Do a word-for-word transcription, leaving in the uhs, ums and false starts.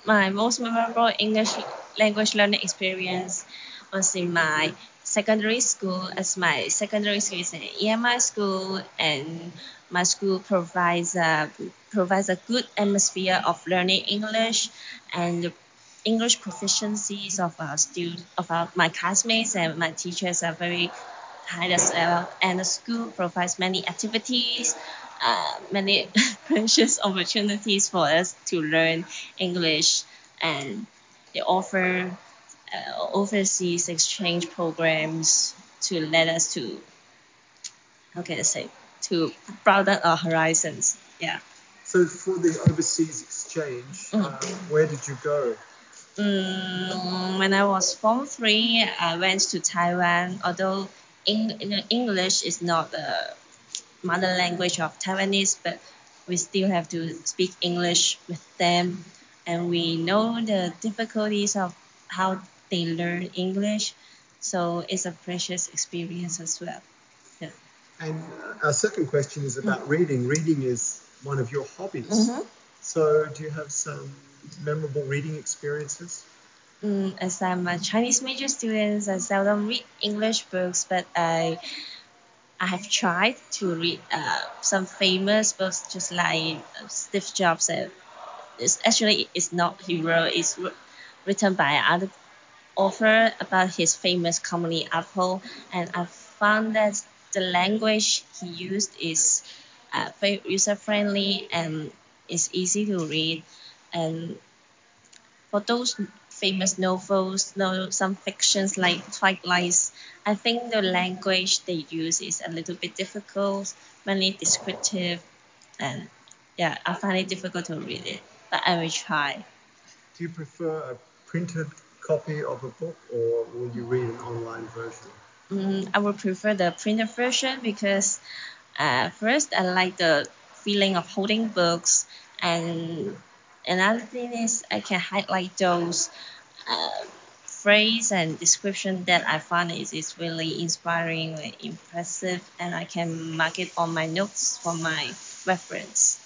My most memorable English language learning experience was in my secondary school, as my secondary school is an E M I school, and my school provides a provides a good atmosphere of learning English, and the English proficiencies of our student of our, my classmates and my teachers are very high as well. And the school provides many activities, uh, many precious opportunities for us to learn English, and they offer uh, overseas exchange programs to let us to, how can I say, to broaden our horizons. Yeah. So for the overseas exchange, Mm. uh, where did you go? Mm, when I was form three, I went to Taiwan. Although Eng- English is not the mother language of Taiwanese, but we still have to speak English with them, and we know the difficulties of how they learn English. So it's a precious experience as well. Yeah. And uh, our second question is about reading. Reading is one of your hobbies. Mm-hmm. So do you have some memorable reading experiences? Mm, as I'm a Chinese major student, I seldom read English books, but I I have tried to read uh, some famous books, just like uh, Steve Jobs. Uh, it's actually it's not hero. It's written by other author about his famous company Apple, and I found that the language he used is uh, very user friendly and is easy to read. And for those famous novels, no, some fictions like Twilight, I think the language they use is a little bit difficult, mainly descriptive, and yeah, I find it difficult to read it, but I will try. Do you prefer a printed copy of a book or will you read an online version? Mm, I would prefer the printed version because uh, first I like the feeling of holding books, and another thing is I can highlight those uh, phrase and description that I find is, is really inspiring and impressive, and I can mark it on my notes for my reference.